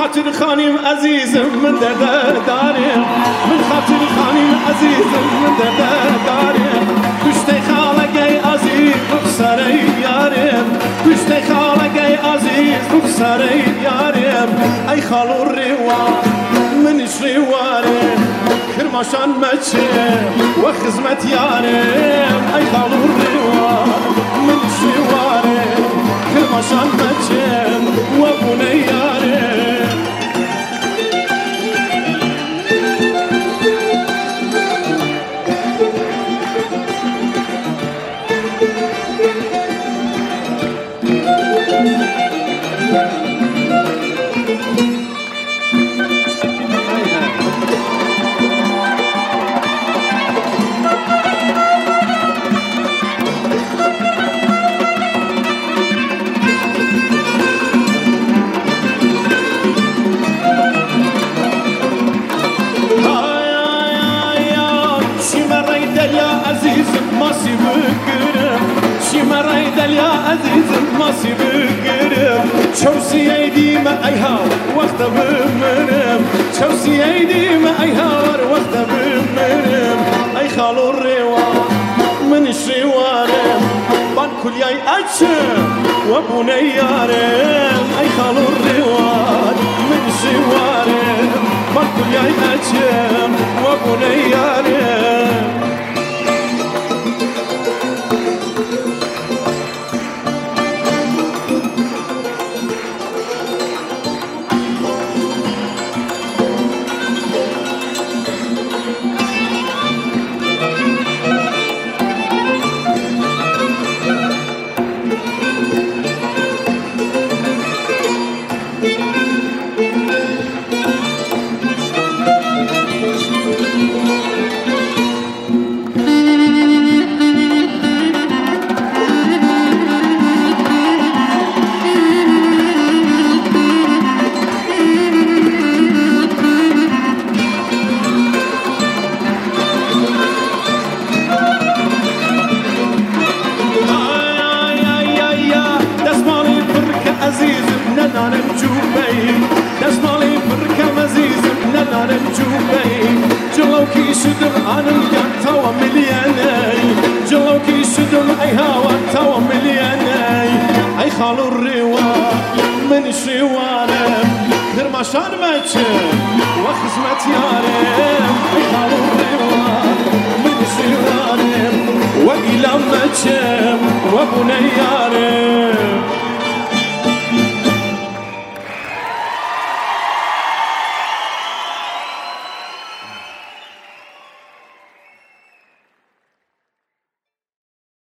خاطر خانم عزیزم من درد دارم من خاطر خانم عزیزم من درد دارم کشته خالقی عزیز رخسار یارم کشته خالقی عزیز رخسار یارم ای خالو روار منش روارم کرماشان مچه و خدمت یارم ای خالو روار منش روارم کرماشان مچه و بونه یارم يا عزيز ماسي بقرب شوسي ايدي ما ايهاور وقت بمرم شوسي ايدي ما ايهاور وقت بمرم اي خالو الروار من الشوارم بان كل ياي اتشم وابوني يارم اي خالو الروار من الشوارم بان كل ياي اتشم وابوني يارم جلوكي شدم أنا القطة وملياني جلوكي شدم أي هوا توا ملياني أي خالو الروار من الشوارم كرماشان ماتشم وخزمت يارم أي خالو الروار من الشوارم وإلى ماتشم وابوني يارم